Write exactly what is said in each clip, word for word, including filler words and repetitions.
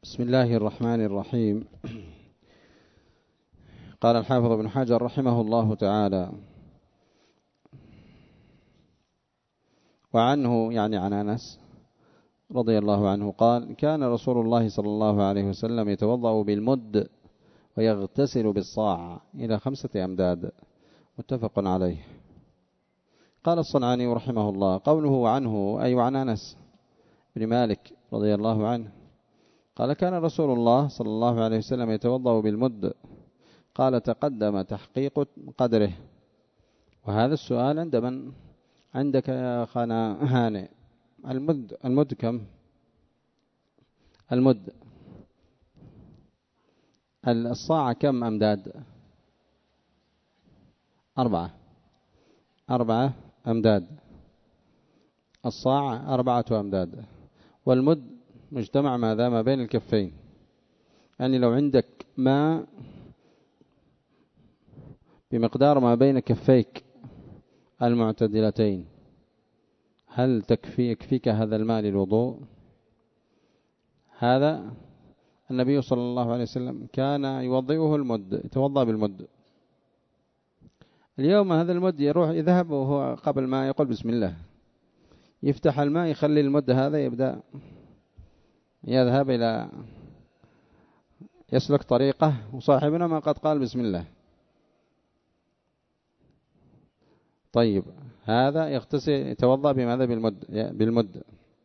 بسم الله الرحمن الرحيم. قال الحافظ ابن حجر رحمه الله تعالى: وعنه يعني عن أنس رضي الله عنه قال: كان رسول الله صلى الله عليه وسلم يتوضأ بالمد ويغتسل بالصاع إلى خمسة أمداد، متفق عليه. قال الصنعاني رحمه الله: قوله عنه أي عن أنس بن مالك رضي الله عنه قال: كان رسول الله صلى الله عليه وسلم يتوضأ بالمد. قال: تقدم تحقيق قدره. وهذا السؤال عند من؟ عندك يا أخانا هانئ. المد المد كم؟ المد الصاع كم أمداد؟ أربعة أربعة أمداد. الصاع أربعة أمداد، والمد مجتمع ماذا ما بين الكفين. يعني لو عندك ماء بمقدار ما بين كفيك المعتدلتين، هل تكفي يكفيك هذا الماء للوضوء؟ هذا النبي صلى الله عليه وسلم كان يوضئه المد، يتوضأ بالمد. اليوم هذا المد يروح يذهب وهو قبل ما يقول بسم الله يفتح الماء، يخلي المد هذا يبدأ يذهب إلى يسلك طريقه، وصاحبنا ما قد قال بسم الله. طيب هذا يغتسل يتوضأ بماذا؟ بالمد بالمد.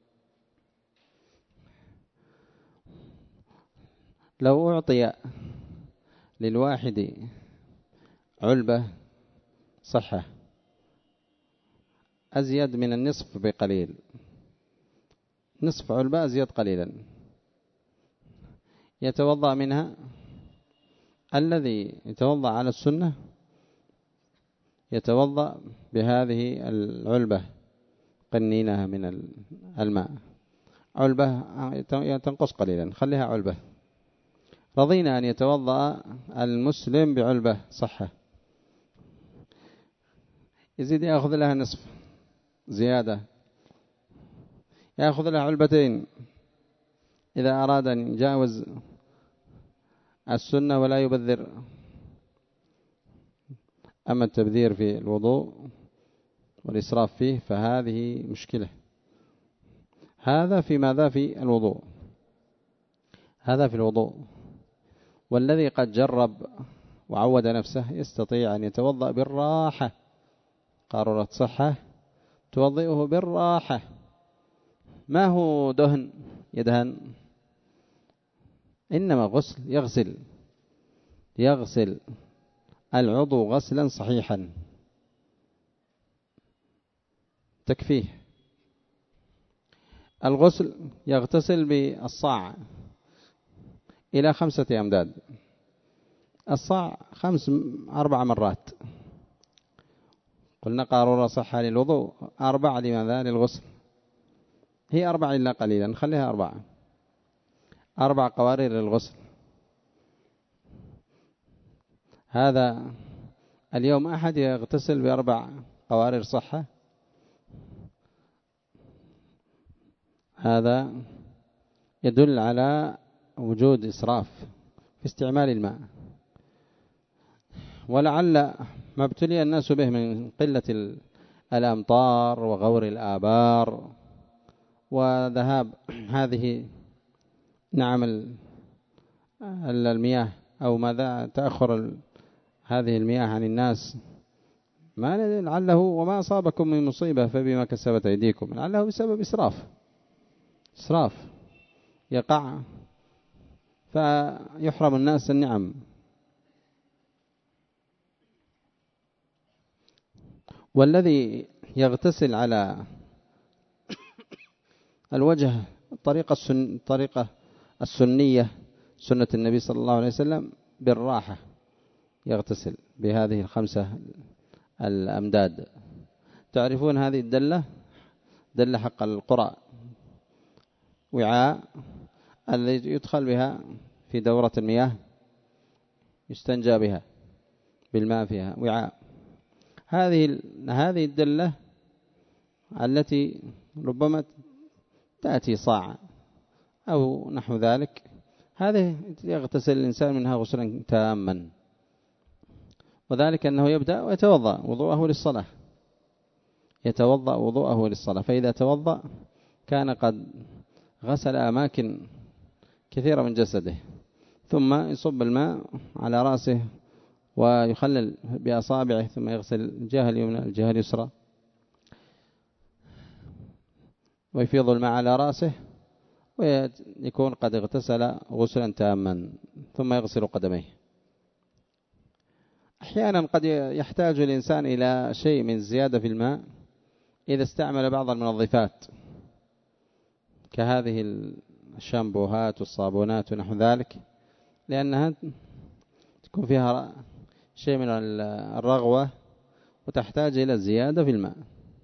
لو أعطي للواحد علبة صحة أزيد من النصف بقليل، نصف علبة أزيد قليلا، يتوضأ منها. الذي يتوضأ على السنة يتوضأ بهذه العلبة قنينها من الماء، علبة تنقص قليلا، خليها علبة. رضينا أن يتوضأ المسلم بعلبة صحة، يزيد يأخذ لها نصف زيادة، يأخذ لها علبتين إذا أراد أن يجاوز السنة ولا يبذر. أما التبذير في الوضوء والإسراف فيه فهذه مشكلة. هذا في ماذا؟ في الوضوء، هذا في الوضوء. والذي قد جرب وعود نفسه يستطيع أن يتوضأ بالراحة، قارورة صحة توضئه بالراحة، ما هو دهن يدهن، إنما غسل، يغسل يغسل العضو غسلا صحيحا تكفيه. الغسل يغتسل بالصاع إلى خمسة أمداد. الصاع خمس أربع مرات، قلنا قارورة صحة للوضوء، أربعة لماذا؟ للغسل. هي أربعة إلا قليلا، نخليها أربعة أربع قوارير للغسل. هذا اليوم أحد يغتسل بأربع قوارير صحة؟ هذا يدل على وجود إسراف في استعمال الماء. ولعل ما ابتلي الناس به من قلة الأمطار وغور الآبار وذهاب هذه نعم المياه، أو ماذا تأخر هذه المياه عن الناس، ما لعله وما أصابكم من مصيبة فبما كسبت أيديكم، لعله بسبب إسراف إسراف يقع فيحرم الناس النعم. والذي يغتسل على الوجه الطريقة السن الطريقة السنية سنة النبي صلى الله عليه وسلم بالراحة، يغتسل بهذه الخمسة الأمداد. تعرفون هذه الدلة، دلة حق القرى، وعاء الذي يدخل بها في دورة المياه يستنجى بها بالماء فيها، وعاء. هذه هذه الدلة التي ربما تأتي صاع أو نحو ذلك، هذه يغتسل الإنسان منها غسلا تاما، وذلك أنه يبدأ ويتوضأ وضوءه للصلاة، يتوضأ وضوءه للصلاة. فإذا توضأ كان قد غسل أماكن كثيرة من جسده، ثم يصب الماء على رأسه ويخلل بأصابعه، ثم يغسل الجهة اليمنى الجهة اليسرى، ويفيض الماء على رأسه، ويكون قد اغتسل غسلا تاما، ثم يغسل قدميه. أحيانا قد يحتاج الإنسان إلى شيء من زيادة في الماء إذا استعمل بعض المنظفات كهذه الشامبوهات والصابونات ونحو ذلك، لأنها تكون فيها شيء من الرغوة وتحتاج إلى زيادة في الماء.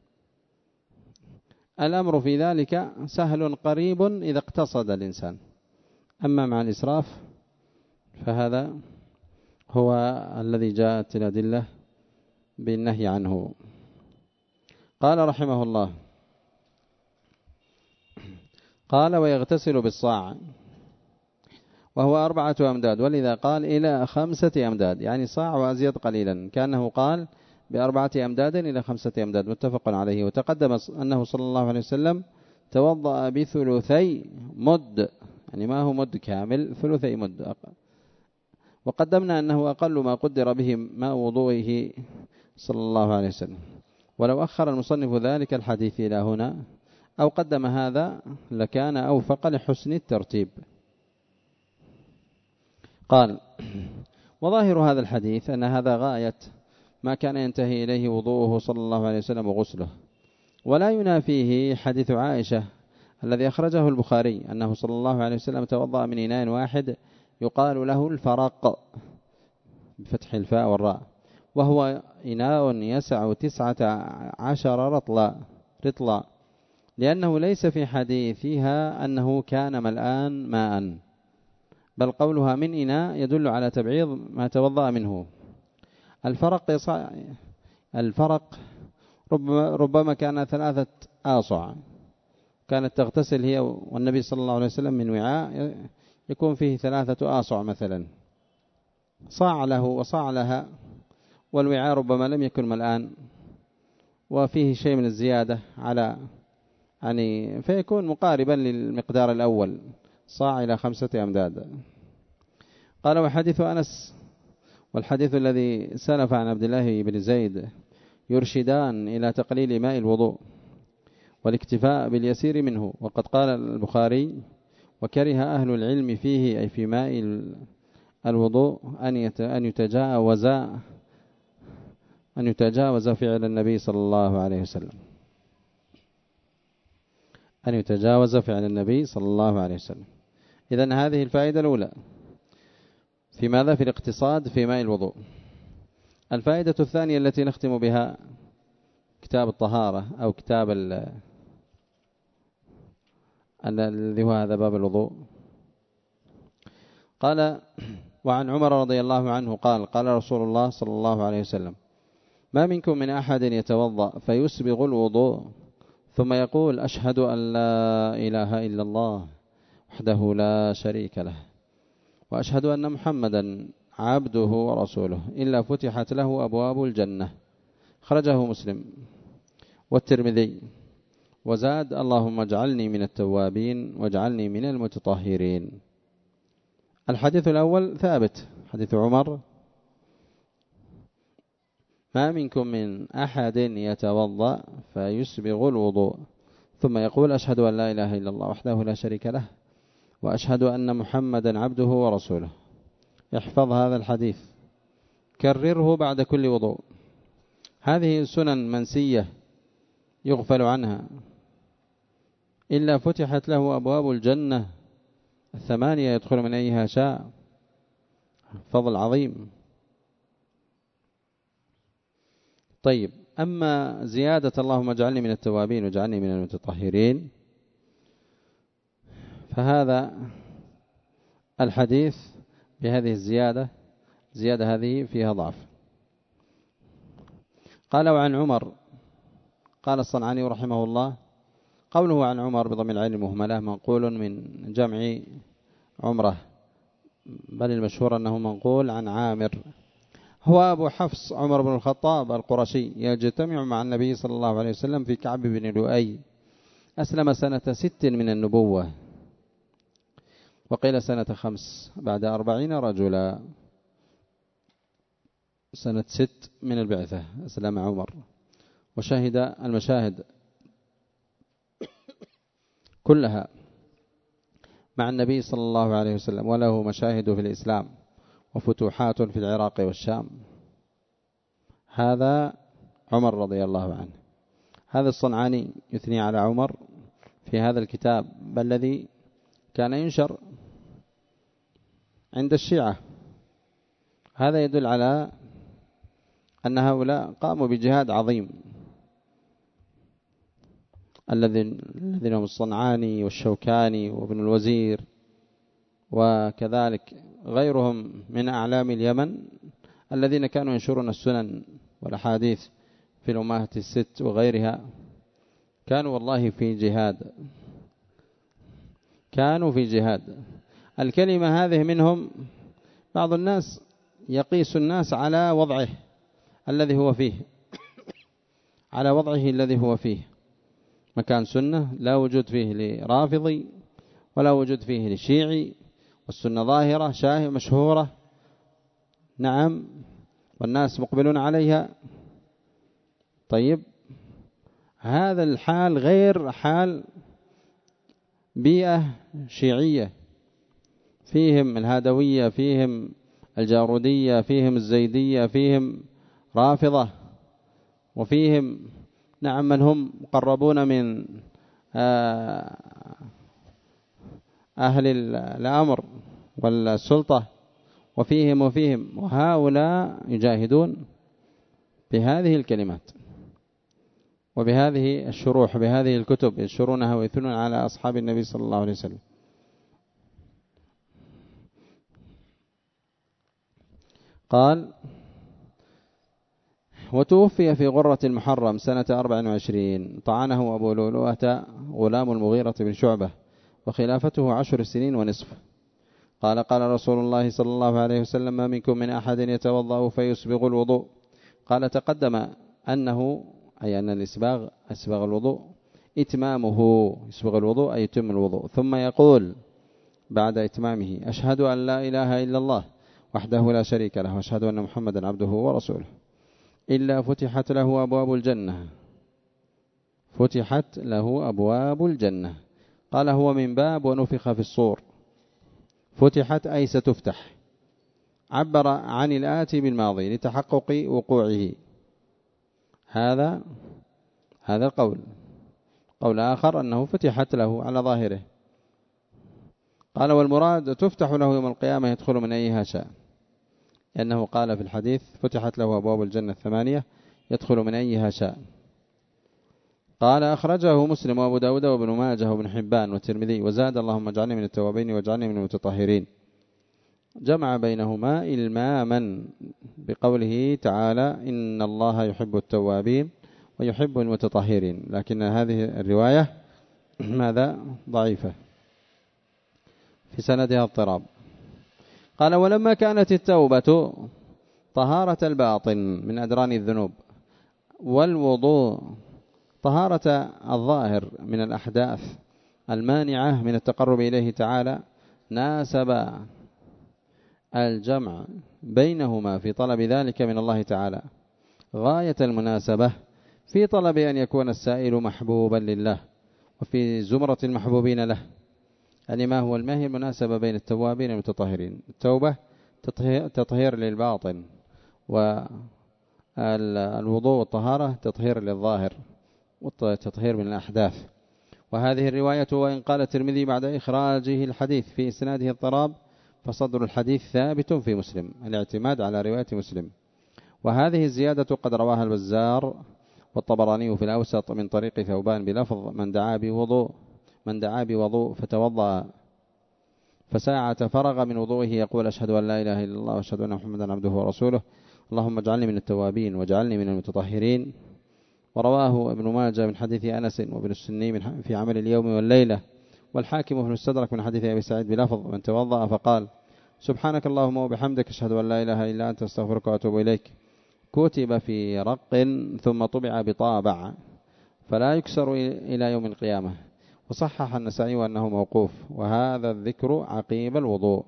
الأمر في ذلك سهل قريب إذا اقتصد الإنسان، أما مع الإسراف فهذا هو الذي جاءت الأدلة بالنهي عنه. قال رحمه الله: قال: ويغتسل بالصاع، وهو أربعة أمداد، ولذا قال إلى خمسة أمداد، يعني صاع وأزيد قليلا، كأنه قال بأربعة أمداد إلى خمسة أمداد، متفق عليه. وتقدم أنه صلى الله عليه وسلم توضأ بثلثي مد، يعني ما هو مد كامل، ثلثي مد. وقدمنا أنه أقل ما قدر به ماء وضوئه صلى الله عليه وسلم. ولو أخر المصنف ذلك الحديث إلى هنا أو قدم هذا لكان أوفق لحسن الترتيب. قال: وظاهر هذا الحديث أن هذا غاية ما كان ينتهي إليه وضوءه صلى الله عليه وسلم وغسله، ولا ينافيه حديث عائشة الذي أخرجه البخاري أنه صلى الله عليه وسلم توضأ من إناء واحد يقال له الفرق بفتح الفاء والراء، وهو إناء يسع تسعة عشر رطلا رطلا لأنه ليس في حديثها أنه كان ملآن ماء، بل قولها من إناء يدل على تبعيض ما توضأ منه. الفرق الفرق ربما, ربما كان ثلاثة آصع، كانت تغتسل هي والنبي صلى الله عليه وسلم من وعاء يكون فيه ثلاثة آصع مثلا، صاع له وصاع لها، والوعاء ربما لم يكن ملآن وفيه شيء من الزيادة على يعني فيكون مقاربا للمقدار الأول، صاع إلى خمسة أمداد. قال: وحديث أنس والحديث الذي سلف عن عبد الله بن زيد يرشدان إلى تقليل ماء الوضوء والاكتفاء باليسير منه. وقد قال البخاري: وكره أهل العلم فيه، أي في ماء الوضوء، أن يتجاوز أن يتجاوز فعل النبي صلى الله عليه وسلم أن يتجاوز فعل النبي صلى الله عليه وسلم. إذن هذه الفائدة الأولى في ماذا؟ في الاقتصاد في ماء الوضوء. الفائدة الثانية التي نختم بها كتاب الطهارة أو كتاب الذي هو هذا باب الوضوء. قال: وعن عمر رضي الله عنه قال: قال رسول الله صلى الله عليه وسلم: ما منكم من أحد يتوضأ فيسبغ الوضوء ثم يقول: أشهد أن لا إله إلا الله وحده لا شريك له وأشهد أن محمدا عبده ورسوله، إلا فتحت له أبواب الجنة. خرجه مسلم والترمذي، وزاد: اللهم اجعلني من التوابين واجعلني من المتطهرين. الحديث الأول ثابت، حديث عمر: ما منكم من أحد يتوضأ فيسبغ الوضوء ثم يقول: أشهد أن لا إله إلا الله وحده لا شريك له وأشهد أن محمدا عبده ورسوله. احفظ هذا الحديث، كرره بعد كل وضوء. هذه سنن منسية يغفل عنها، إلا فتحت له أبواب الجنة الثمانية يدخل من أيها شاء. فضل عظيم. طيب، أما زيادة اللهم اجعلني من التوابين واجعلني من المتطهرين، فهذا الحديث بهذه الزيادة زيادة هذه فيها ضعف. قال: وعن عمر، قال الصنعاني رحمه الله: قوله عن عمر بضم العين المهملة منقول من جمع عمره بل المشهور أنه منقول عن عامر. هو أبو حفص عمر بن الخطاب القرشي، يجتمع مع النبي صلى الله عليه وسلم في كعب بن لؤي. أسلم سنة ست من النبوة، وقيل سنة خمس بعد أربعين رجلا. سنة ست من البعثة أسلم عمر، وشهد المشاهد كلها مع النبي صلى الله عليه وسلم، وله مشاهد في الإسلام وفتوحات في العراق والشام. هذا عمر رضي الله عنه. هذا الصنعاني يثني على عمر في هذا الكتاب الذي كان ينشر عند الشيعة. هذا يدل على أن هؤلاء قاموا بجهاد عظيم، الذين هم الصنعاني والشوكاني وابن الوزير، وكذلك غيرهم من أعلام اليمن الذين كانوا ينشرون السنن والأحاديث في الأمهات الست وغيرها. كانوا والله في جهاد، كانوا في جهاد. الكلمة هذه منهم بعض الناس يقيس الناس على وضعه الذي هو فيه، على وضعه الذي هو فيه. مكان سنة لا وجود فيه لرافضي ولا وجود فيه لشيعي، والسنة ظاهرة شاهية مشهورة، نعم، والناس مقبلون عليها. طيب، هذا الحال غير حال بيئة شيعية فيهم الهادوية، فيهم الجارودية، فيهم الزيدية، فيهم رافضة، وفيهم نعم من هم مقربون من أهل الأمر والسلطة، وفيهم وفيهم وهؤلاء يجاهدون بهذه الكلمات وبهذه الشروح، بهذه الكتب ينشرونها ويثنون على أصحاب النبي صلى الله عليه وسلم. قال: وتوفي في غرة المحرم سنة أربع وعشرين، طعنه أبو لؤلؤة غلام المغيرة بن شعبة، وخلافته عشر سنين ونصف. قال: قال رسول الله صلى الله عليه وسلم: ما منكم من أحد يتوضأ فيسبغ الوضوء. قال: تقدم أنه أي أن الإسباغ أسبغ الوضوء إتمامه، يسبغ الوضوء أي يتم الوضوء، ثم يقول بعد إتمامه: أشهد أن لا إله إلا الله وحده لا شريك له، وأشهد أن محمدا عبده ورسوله، إلا فتحت له أبواب الجنة. فتحت له أبواب الجنة. قال: هو من باب ونفخ في الصور. فتحت أي ستفتح. عبر عن الآتي بالماضي لتحقق وقوعه. هذا هذا القول. قول آخر أنه فتحت له على ظاهره. قال: والمراد تفتح له يوم القيامة يدخل من أيها شاء، لأنه قال في الحديث: فتحت له أبواب الجنة الثمانية يدخل من أيها شاء. قال: أخرجه مسلم وأبو داود وابن ماجه وابن حبان والترمذي، وزاد: اللهم اجعلني من التوابين واجعلني من المتطهرين. جمع بينهما إلماما بقوله تعالى: إن الله يحب التوابين ويحب المتطهرين، لكن هذه الرواية ماذا؟ ضعيفة، في سندها اضطراب. قال: ولما كانت التوبة طهارة الباطن من أدران الذنوب، والوضوء طهارة الظاهر من الأحداث المانعة من التقرب إليه تعالى، ناسب الجمع بينهما في طلب ذلك من الله تعالى غاية المناسبة، في طلب أن يكون السائل محبوبا لله وفي زمرة المحبوبين له. يعني ما هو ما هي المناسبة بين التوابين والمتطهرين؟ التوبة تطهير للباطن، والوضوء والطهارة تطهير للظاهر والتطهير من الأحداث. وهذه الرواية وإن قال الترمذي بعد إخراجه الحديث في إسناده اضطراب، فصدر الحديث ثابت في مسلم، الاعتماد على رواية مسلم. وهذه الزيادة قد رواها البزار والطبراني في الأوسط من طريق ثوبان بلفظ: من دعا بوضوء من دعا بوضوء فتوضأ فساعة فرغ من وضوءه يقول: أشهد أن لا إله إلا الله وأشهد أن محمدا عبده ورسوله، اللهم اجعلني من التوابين واجعلني من المتطهرين. ورواه ابن ماجه من حديث أنس وابن السني في عمل اليوم والليلة، والحاكم في المستدرك من حديث أبي سعيد بلفظ: من توضأ فقال: سبحانك اللهم وبحمدك أشهد أن لا إله إلا أنت أستغفرك وأتوب إليك كتب في رق ثم طبع بطابع فلا يكسر إلى يوم القيامة. وصحح النسائي أنه موقوف، وهذا الذكر عقيب الوضوء.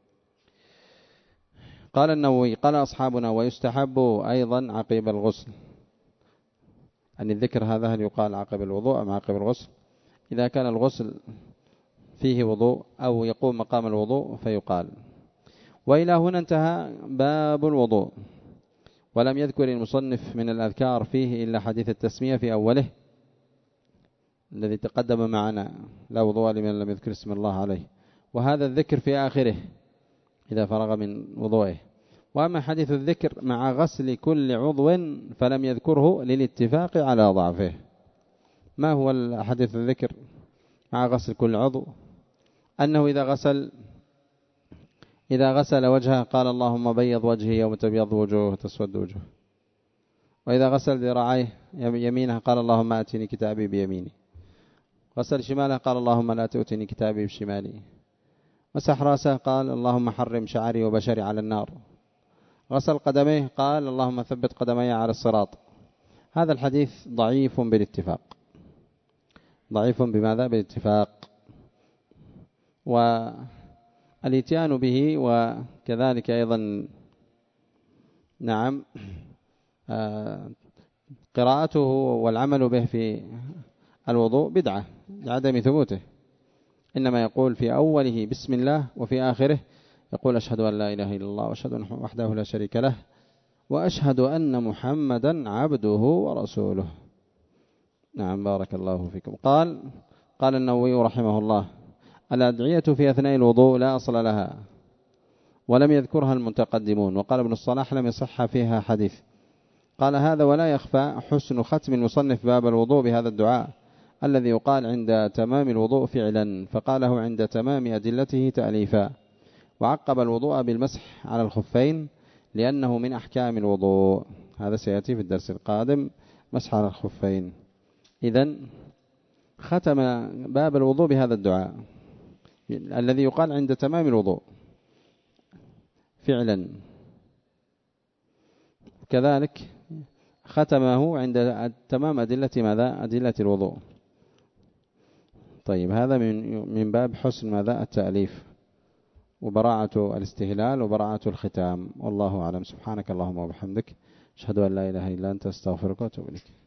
قال النووي قال أصحابنا ويستحب أيضا عقيب الغسل، أن الذكر هذا هل يقال عقب الوضوء أم عقب الغسل؟ إذا كان الغسل فيه وضوء أو يقوم مقام الوضوء فيقال. وإلى هنا انتهى باب الوضوء، ولم يذكر المصنف من الأذكار فيه إلا حديث التسمية في أوله الذي تقدم معنا، لا وضوء لمن لم يذكر اسم الله عليه، وهذا الذكر في آخره إذا فرغ من وضوءه. وأما حديث الذكر مع غسل كل عضو فلم يذكره للاتفاق على ضعفه. ما هو حديث الذكر مع غسل كل عضو؟ أنه إذا غسل إذا غسل وجهه قال اللهم بيض وجهي يوم تبيض وجوه وتسود وجوه، وإذا غسل ذراعيه يمينه قال اللهم آتني كتابي بيميني، غسل شماله قال اللهم لا تؤتني كتابي بشمالي، مسح رأسه قال اللهم حرم شعري وبشري على النار، غسل قدميه قال اللهم ثبت قدمي على الصراط. هذا الحديث ضعيف بالاتفاق، ضعيف بماذا؟ بالاتفاق. والاتيان به وكذلك أيضا نعم قراءته والعمل به في الوضوء بدعة لعدم ثبوته، إنما يقول في أوله بسم الله وفي آخره يقول أشهد أن لا إله إلا الله وأشهد أن وحده لا شريك له وأشهد أن محمدا عبده ورسوله. نعم بارك الله فيكم. قال قال النووي رحمه الله الأدعية في أثناء الوضوء لا أصل لها ولم يذكرها المتقدمون، وقال ابن الصلاح لم يصح فيها حديث. قال هذا ولا يخفى حسن ختم المصنف باب الوضوء بهذا الدعاء الذي يقال عند تمام الوضوء فعلا، فقاله عند تمام أدلته تأليفا، وعقب الوضوء بالمسح على الخفين لأنه من أحكام الوضوء. هذا سيأتي في الدرس القادم، مسح على الخفين. إذن ختم باب الوضوء بهذا الدعاء الذي يقال عند تمام الوضوء فعلا، كذلك ختمه عند تمام أدلة ماذا؟ أدلة الوضوء. طيب هذا من من باب حسن ماذا؟ التأليف وبراعة الاستهلال وبراعة الختام. والله أعلم. سبحانك اللهم وبحمدك أشهد أن لا إله إلا أنت أستغفرك وأتوب إليك.